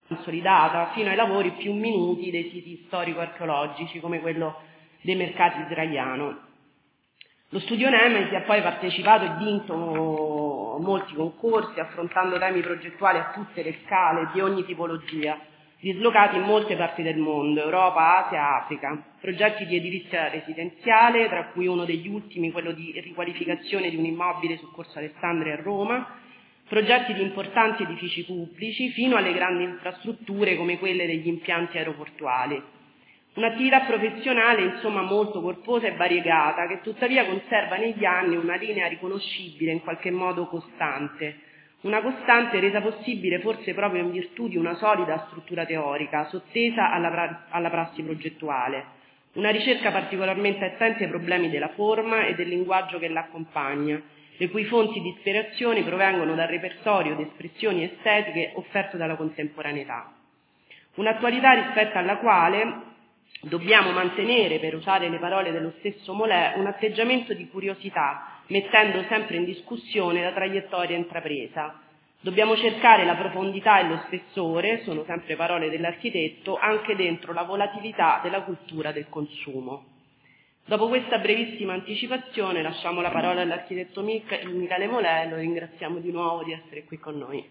consolidata, fino ai lavori più minuti dei siti storico-archeologici come quello dei mercati di Traiano. Lo studio Nemesi ha poi partecipato e vinto molti concorsi, affrontando temi progettuali a tutte le scale, di ogni tipologia, dislocati in molte parti del mondo, Europa, Asia, Africa. Progetti di edilizia residenziale, tra cui uno degli ultimi, quello di riqualificazione di un immobile su Corso Alessandria a Roma, progetti di importanti edifici pubblici, fino alle grandi infrastrutture come quelle degli impianti aeroportuali. Un'attività professionale, insomma, molto corposa e variegata, che tuttavia conserva negli anni una linea riconoscibile, in qualche modo costante. Una costante resa possibile forse proprio in virtù di una solida struttura teorica, sottesa alla prassi progettuale. Una ricerca particolarmente attenta ai problemi della forma e del linguaggio che l'accompagna, le cui fonti di ispirazione provengono dal repertorio di espressioni estetiche offerto dalla contemporaneità. Un'attualità rispetto alla quale dobbiamo mantenere, per usare le parole dello stesso Molé, un atteggiamento di curiosità, mettendo sempre in discussione la traiettoria intrapresa. Dobbiamo cercare la profondità e lo spessore, sono sempre parole dell'architetto, anche dentro la volatilità della cultura del consumo. Dopo questa brevissima anticipazione lasciamo la parola all'architetto Michele Molé e lo ringraziamo di nuovo di essere qui con noi.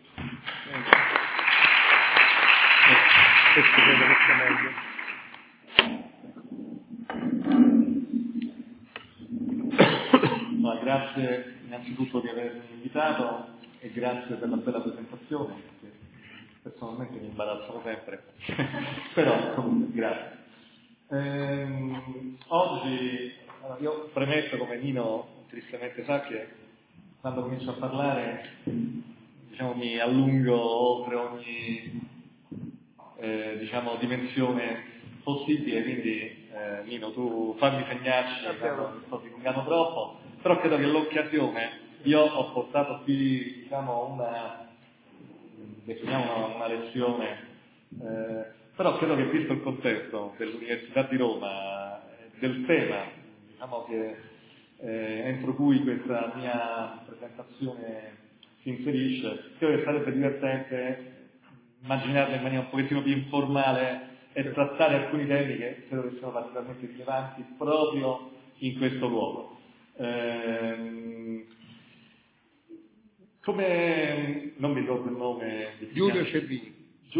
Grazie innanzitutto di avermi invitato e grazie per la bella presentazione, che personalmente mi imbarazzano sempre, però comunque grazie. Oggi io premetto, come Nino tristemente sa, che quando comincio a parlare diciamo mi allungo oltre ogni dimensione possibile, quindi Nino, tu fammi segnarci quando mi sto dilungando troppo. Però credo che l'occasione, io ho portato qui una lezione, però credo che visto il contesto dell'Università di Roma, del tema che entro cui questa mia presentazione si inserisce, credo che sarebbe divertente immaginarla in maniera un pochettino più informale e trattare alcuni temi che credo che siano particolarmente rilevanti proprio in questo luogo. Come non mi ricordo il nome di Giulio Cervini.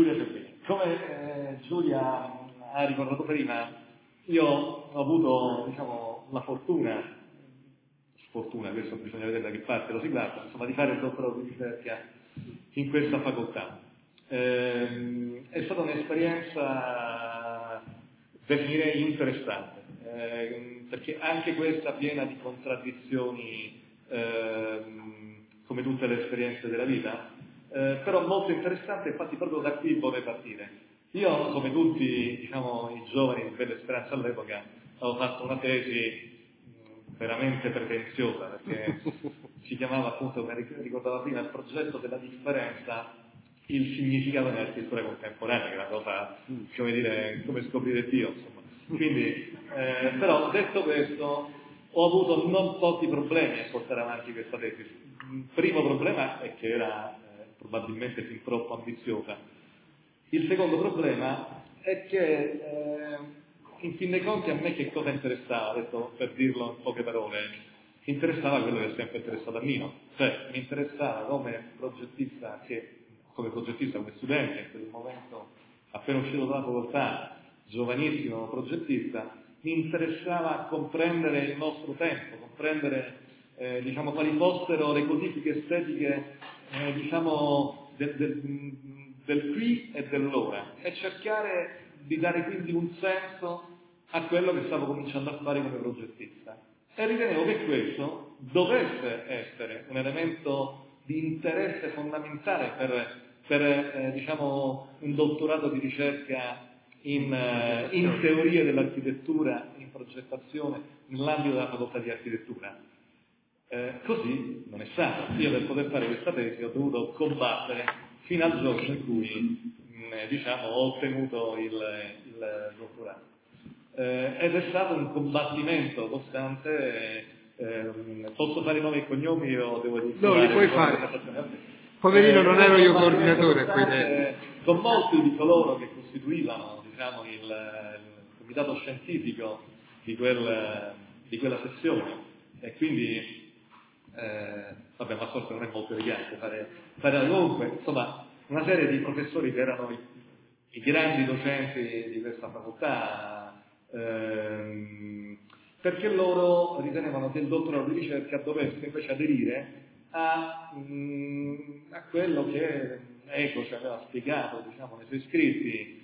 Come Giulia ha ricordato prima, io ho avuto la fortuna, adesso bisogna vedere da che parte lo si guarda, insomma, di fare il dottorato di ricerca in questa facoltà. È stata un'esperienza, definirei, interessante. Perché anche questa piena di contraddizioni, come tutte le esperienze della vita, però molto interessante, infatti proprio da qui vorrei partire. Io, come tutti i giovani di Bella Speranza all'epoca, avevo fatto una tesi veramente pretenziosa, perché si chiamava appunto, come ricordava prima, il progetto della differenza, il significato nell'architettura contemporanea, che è una cosa, come scoprire Dio, insomma. Quindi, però detto questo, ho avuto non pochi problemi a portare avanti questa tesi. Il primo problema è che era probabilmente fin troppo ambiziosa. Il secondo problema è che, in fin dei conti, a me che cosa interessava, adesso per dirlo in poche parole, interessava quello che è sempre interessato a Nino, cioè mi interessava come progettista, come studente, in quel momento appena uscito dalla facoltà, giovanissimo progettista, mi interessava comprendere il nostro tempo, comprendere quali fossero le codifiche estetiche del qui e dell'ora e cercare di dare quindi un senso a quello che stavo cominciando a fare come progettista. E ritenevo che questo dovesse essere un elemento di interesse fondamentale per un dottorato di ricerca in teoria dell'architettura, in progettazione, nell'ambito della facoltà di architettura. Così non è stato. Io per poter fare questa tesi ho dovuto combattere fino al giorno in cui ho ottenuto il dottorato. Ed è stato un combattimento costante. Posso fare nomi e cognomi o devo dire? No, li puoi fare. Poverino, non ero io coordinatore. con molti di coloro che costituivano, diciamo, il comitato scientifico di quella sessione, e quindi vabbè, ma forse non è molto elegante fare comunque, insomma, una serie di professori che erano i grandi docenti di questa facoltà, perché loro ritenevano che il dottorato di ricerca dovesse invece aderire a quello che Eco ci aveva spiegato, diciamo, nei suoi scritti,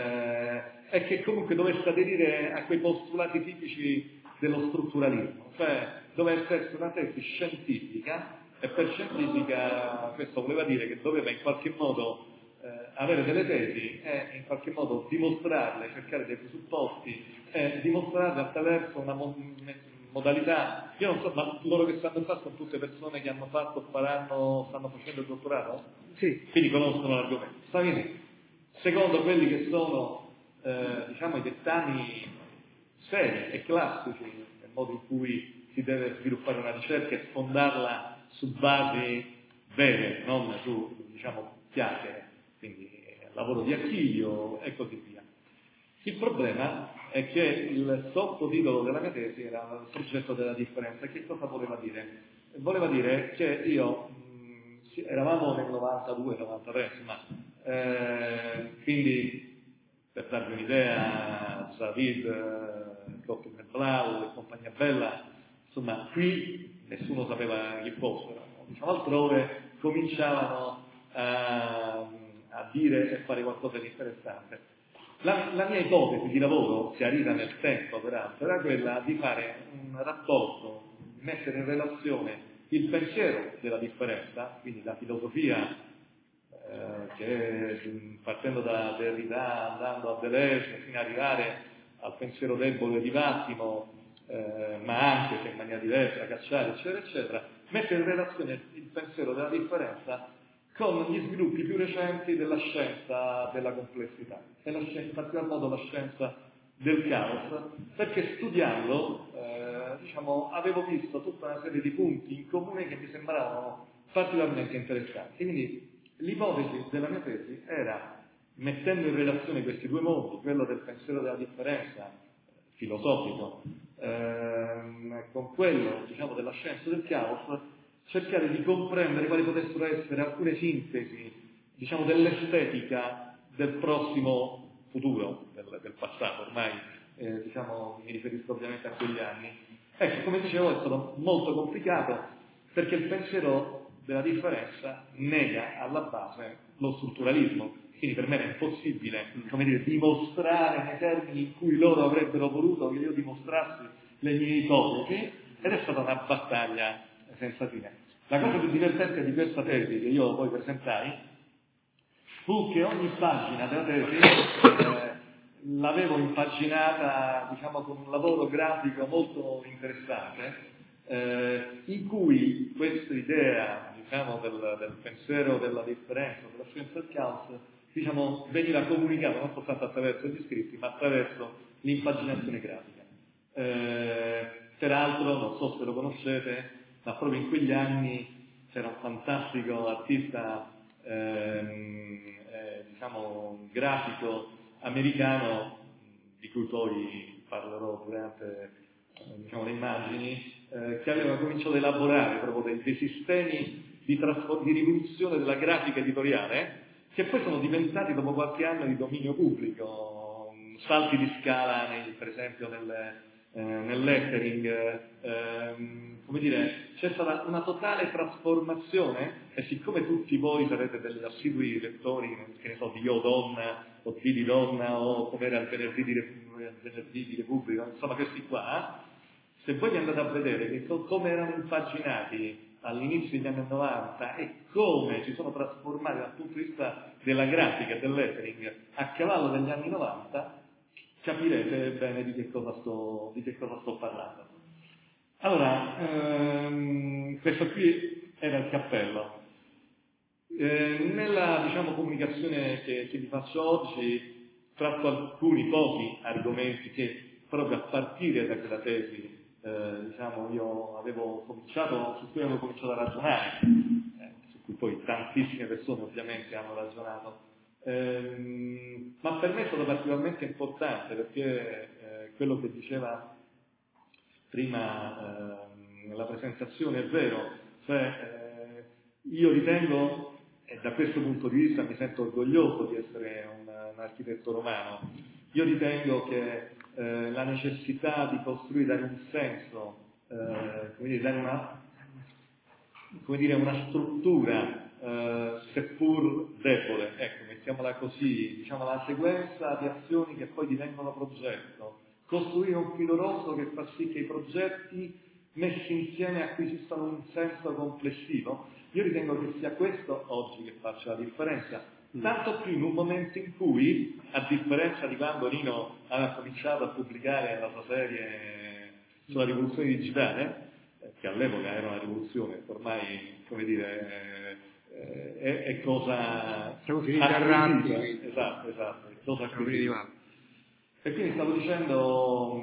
e che comunque dovesse aderire a quei postulati tipici dello strutturalismo, cioè dovesse essere una tesi scientifica, e per scientifica questo voleva dire che doveva in qualche modo avere delle tesi e in qualche modo dimostrarle, cercare dei presupposti e dimostrarle attraverso una modalità. Io non so, ma loro che stanno qua sono tutte persone che hanno fatto, stanno facendo il dottorato? Sì. Quindi conoscono l'argomento. Sta bene. Secondo quelli che sono diciamo i dettami seri e classici nel modo in cui si deve sviluppare una ricerca e fondarla su basi vere, non su, diciamo, chiacchiere, quindi lavoro di Achilleo e così via. Il problema è che il sottotitolo della mia tesi era il progetto della differenza. Che cosa voleva dire? Voleva dire che eravamo nel 92-93, insomma, quindi per darvi un'idea, Savid, Cotto Blau e compagnia bella, insomma, qui nessuno sapeva chi fossero, diciamo, altrove cominciavano a dire e fare qualcosa di interessante. La mia ipotesi di lavoro, chiarita nel tempo peraltro, era quella di fare un rapporto, di mettere in relazione il pensiero della differenza, quindi la filosofia che partendo da Derrida, andando a Deleuze, fino ad arrivare al pensiero debole di Vattimo, ma anche, se in maniera diversa, Cacciari, eccetera, eccetera, mettere in relazione il pensiero della differenza con gli sviluppi più recenti della scienza della complessità, e in particolar modo la scienza del caos, perché studiando diciamo, avevo visto tutta una serie di punti in comune che mi sembravano particolarmente interessanti. Quindi l'ipotesi della mia tesi era, mettendo in relazione questi due mondi, quello del pensiero della differenza filosofico con quello, diciamo, della scienza del caos, cercare di comprendere quali potessero essere alcune sintesi, diciamo, dell'estetica del prossimo futuro, del passato, ormai diciamo, mi riferisco ovviamente a quegli anni. Ecco, come dicevo, è stato molto complicato perché il pensiero della differenza nega alla base lo strutturalismo, quindi per me era impossibile, come dire, dimostrare nei termini in cui loro avrebbero voluto che io dimostrassi le mie ipotesi, ed è stata una battaglia senza fine. La cosa più divertente di questa tesi che io poi presentai fu che ogni pagina della tesi l'avevo impaginata, diciamo, con un lavoro grafico molto interessante, in cui questa idea, diciamo, del pensiero della differenza, della scienza del caos, diciamo, veniva comunicata non soltanto attraverso gli scritti, ma attraverso l'impaginazione grafica. Peraltro, non so se lo conoscete, ma proprio in quegli anni c'era un fantastico artista, diciamo, grafico americano, di cui poi parlerò durante, diciamo, le immagini, che aveva cominciato a elaborare proprio dei sistemi di rivoluzione della grafica editoriale, che poi sono diventati dopo qualche anno di dominio pubblico, salti di scala, per esempio nel lettering, come dire, c'è stata una totale trasformazione, e siccome tutti voi sarete degli assidui lettori, che ne so, di Io Donna, o di Donna, o come era il venerdì di Repubblica, insomma questi qua, se voi vi andate a vedere che come erano impaginati all'inizio degli anni 90 e come si sono trasformati dal punto di vista della grafica e del lettering a cavallo degli anni 90, capirete bene di che cosa sto parlando. Allora, questo qui era il cappello. Nella, diciamo, comunicazione che vi faccio oggi tratto alcuni pochi argomenti che proprio a partire da quella tesi diciamo, io su cui avevo cominciato a ragionare, su cui poi tantissime persone ovviamente hanno ragionato Ma per me è stato particolarmente importante perché quello che diceva prima nella presentazione è vero, cioè io ritengo, e da questo punto di vista mi sento orgoglioso di essere un architetto romano, io ritengo che la necessità di costruire, dare un senso, dare una struttura, seppur debole, ecco, mettiamola così, diciamo la sequenza di azioni che poi divengono progetto, costruire un filo rosso che fa sì che i progetti messi insieme acquisiscano un senso complessivo. Io ritengo che sia questo oggi che faccia la differenza, tanto più in un momento in cui, a differenza di quando Nino aveva cominciato a pubblicare la sua serie sulla rivoluzione digitale, che all'epoca era una rivoluzione, ormai, come dire, è cosa... Siamo finiti a ratti. Esatto, è cosa acquisita. E quindi stavo dicendo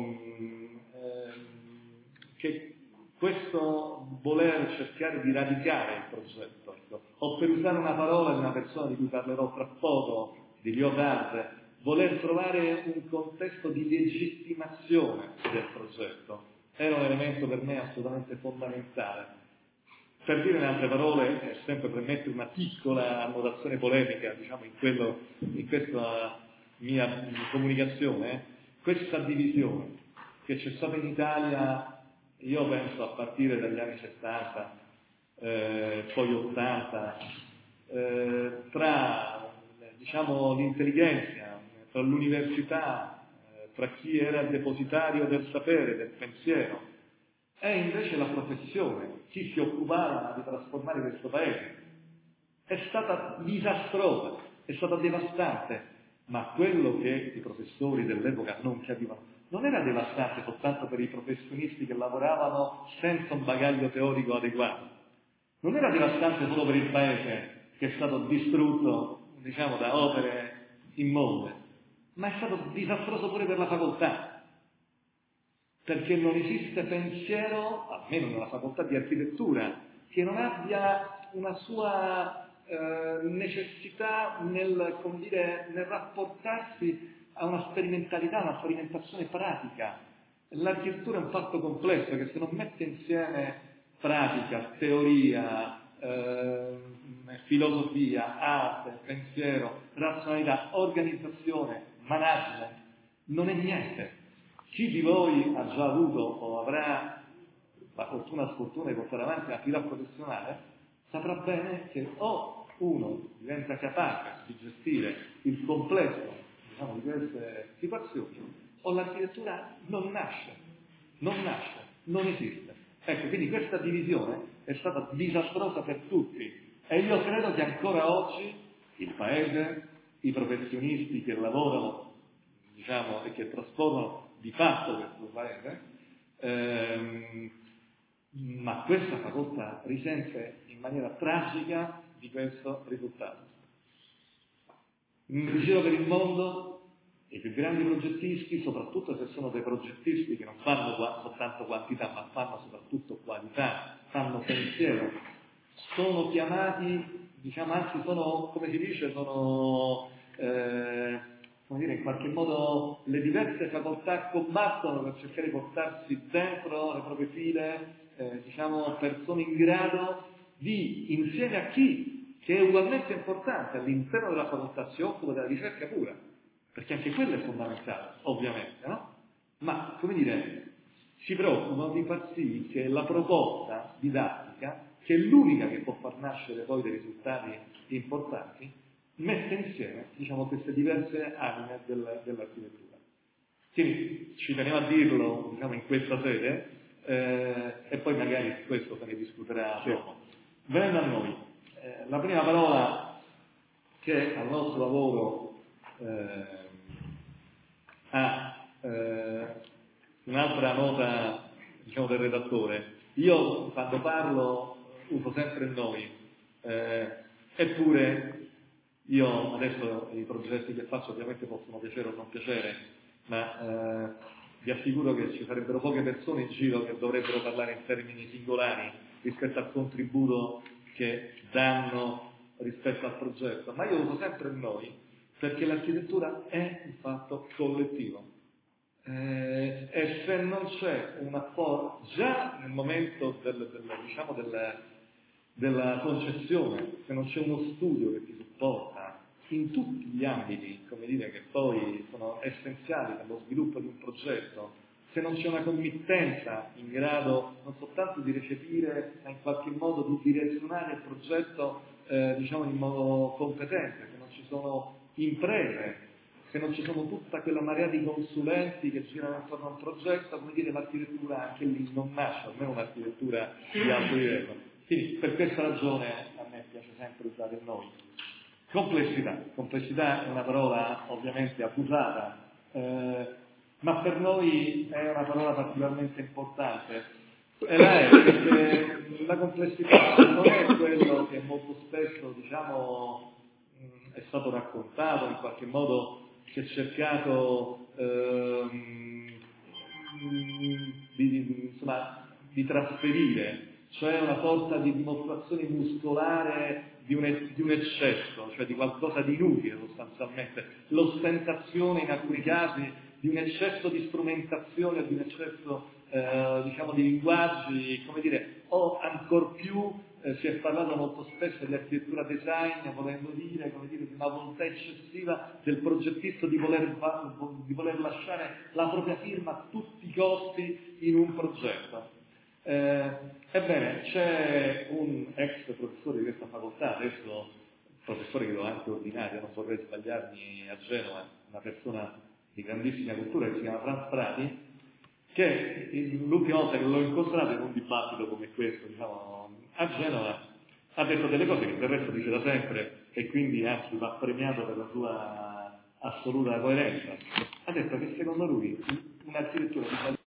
che questo voler cercare di radicare il progetto, ecco, o per usare una parola di una persona di cui parlerò tra poco, di Lyotard, voler trovare un contesto di legittimazione del progetto, era un elemento per me assolutamente fondamentale. Per dire in altre parole, sempre per mettere una piccola annotazione polemica, diciamo, in questa mia comunicazione, questa divisione che c'è stata in Italia, io penso a partire dagli anni 70, poi 80, tra, diciamo, l'intelligenza, tra l'università, tra chi era il depositario del sapere, del pensiero, e invece la professione, chi si occupava di trasformare questo paese, è stata disastrosa, è stata devastante, ma quello che i professori dell'epoca non capivano non era devastante soltanto per i professionisti che lavoravano senza un bagaglio teorico adeguato, non era devastante solo per il paese che è stato distrutto, diciamo, da opere immonde, ma è stato disastroso pure per la facoltà, perché non esiste pensiero, almeno nella facoltà di architettura, che non abbia una sua necessità nel, come dire, nel rapportarsi a una sperimentalità, una sperimentazione pratica. L'architettura è un fatto complesso che se non mette insieme pratica, teoria, filosofia, arte, pensiero, razionalità, organizzazione, management, non è niente. Chi di voi ha già avuto o avrà la fortuna o sfortuna di portare avanti un'attività professionale saprà bene che o uno diventa capace di gestire il complesso, diciamo, di queste situazioni, o l'architettura non nasce, non esiste. Ecco, quindi questa divisione è stata disastrosa per tutti e io credo che ancora oggi il Paese, i professionisti che lavorano, diciamo, e che trasformano di fatto questo Paese, ma questa facoltà risente in maniera tragica di questo risultato. In giro per il mondo i più grandi progettisti, soprattutto se sono dei progettisti che non fanno soltanto quantità ma fanno soprattutto qualità, fanno pensiero, sono chiamati, diciamo, anzi sono, come si dice, sono come dire, in qualche modo le diverse facoltà combattono per cercare di portarsi dentro le proprie file, diciamo, persone in grado di, insieme a chi, che è ugualmente importante all'interno della facoltà, si occupa della ricerca pura, perché anche quello è fondamentale, ovviamente, no? Ma, come dire, si preoccupano di far sì che la proposta didattica, che è l'unica che può far nascere poi dei risultati importanti, mette insieme, diciamo, queste diverse anime dell'architettura. Quindi ci tenevo a dirlo, diciamo, in questa sede, e poi magari su questo se ne discuterà dopo. Venendo a noi, la prima parola che al nostro lavoro ha un'altra nota, diciamo, del redattore. Io quando parlo uso sempre noi, eppure io adesso i progetti che faccio ovviamente possono piacere o non piacere, ma vi assicuro che ci sarebbero poche persone in giro che dovrebbero parlare in termini singolari rispetto al contributo che danno rispetto al progetto, ma io uso sempre noi perché l'architettura è un fatto collettivo. E se non c'è un apporto, già nel momento della concezione, se non c'è uno studio che ti supporta in tutti gli ambiti, come dire, che poi sono essenziali per lo sviluppo di un progetto, se non c'è una committenza in grado non soltanto di recepire, ma in qualche modo di direzionare il progetto in modo competente, se non ci sono imprese, se non ci sono tutta quella marea di consulenti che girano intorno a un progetto, come dire, l'architettura anche lì non nasce, almeno un'architettura di alto livello. Quindi per questa ragione a me piace sempre usare il noi. Complessità è una parola ovviamente abusata, ma per noi è una parola particolarmente importante. E la è perché la complessità non è quello che molto spesso è stato raccontato, in qualche modo si è cercato di trasferire, cioè una sorta di dimostrazione muscolare di un eccesso, cioè di qualcosa di inutile sostanzialmente, l'ostentazione in alcuni casi di un eccesso di strumentazione, di un eccesso di linguaggi, come dire, o ancor più si è parlato molto spesso di architettura design, volendo dire, come dire, di una volontà eccessiva del progettista di voler lasciare la propria firma a tutti i costi in un progetto. Ebbene, c'è un ex professore di questa facoltà, adesso professore credo anche ordinario, non vorrei sbagliarmi, a Genova, una persona di grandissima cultura che si chiama Franz Prati, che l'ultima volta che l'ho incontrato in un dibattito come questo, a Genova, ha detto delle cose che del resto dice da sempre e quindi anzi va premiato per la sua assoluta coerenza. Ha detto che secondo lui un'architettura di